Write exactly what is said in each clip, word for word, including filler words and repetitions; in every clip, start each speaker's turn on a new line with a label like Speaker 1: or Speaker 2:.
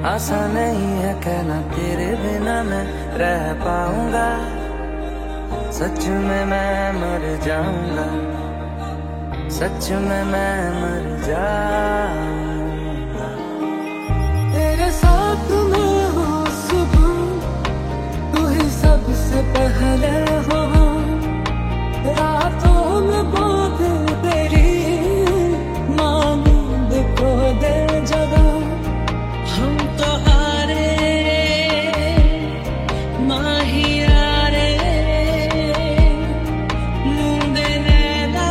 Speaker 1: आसान नहीं है कहना तेरे बिना मैं रह पाऊंगा। सच में मैं मर जाऊंगा, सच में मैं मर जाऊंगा। तेरे साथ मैं हो सुबह, तू ही सबसे पहले हो। रातों में बात तेरी नींद को दे जगह। हम तो हारे माहियारे, नींद नैना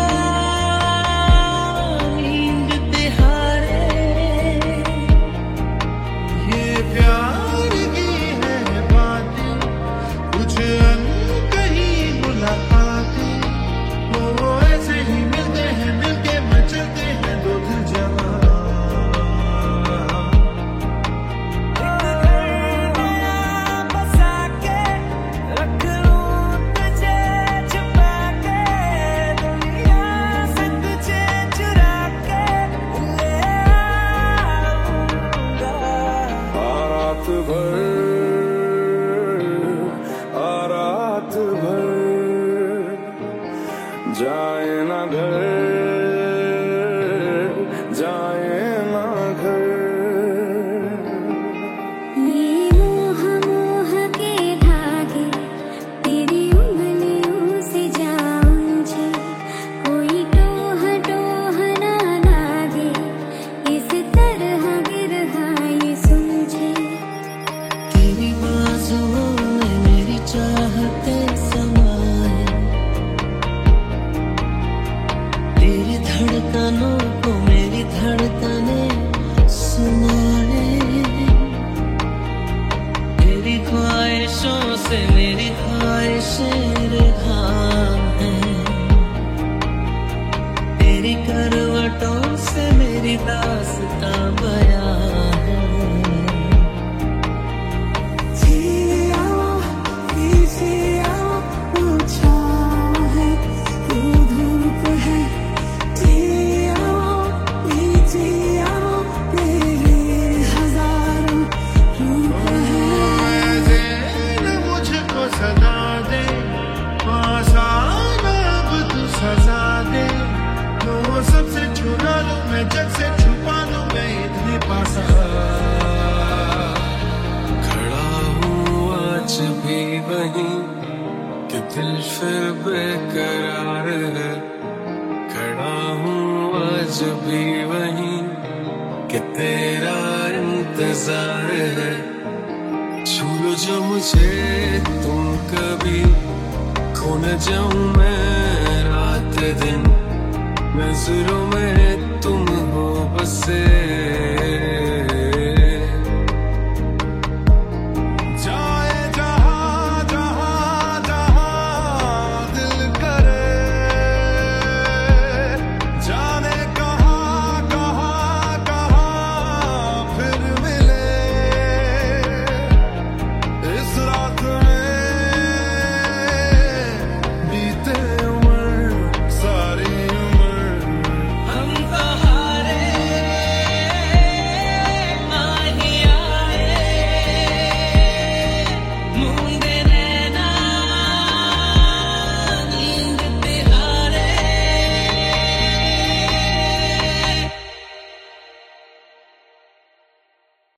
Speaker 1: नींद तिहारे।
Speaker 2: ये प्यार की है बातें, कुछ अनकही मुलाकातें। वो ऐसे ही मिलते हैं, मिलके मचलते हैं दो दिल जवां।
Speaker 1: रात भर आ रात भर जाए ना घर, जाए ना घर।
Speaker 3: ये मोह मोह के धागे तेरी उंगलियों से जा उलझे। कोई टोह टोह ना लागे, इस तरह गिरहा ये सुलझे।
Speaker 1: तेरी बाजुओं में मेरी चाहते समाए, तेरी धड़कनों को मेरी धड़कने सुनाए। तेरी ख्वाहिशों से मेरी ख्वाहिशें रिहां हैं, तेरी करवटों से मेरी दास्तां बयां है। जिया जिया पूछा है तू धूप है। जिया जिया तेरे हजारों रूप है।
Speaker 2: ऐसे न मुझको सदा दे, आसान अब तू सजा दे। तो सबसे चुरा लूं मैं, जग से छुपा लूं मैं इतने पास।
Speaker 1: खड़ा हूँ आज भी वहीं कि दिल फिर बेकरार है। खड़ा हूँ आज भी वहीं कि तेरा इंतजार है। छू लो जो मुझे तुम कभी, खो न जाऊं मैं रात दिन। नजरों में तुम हो बसे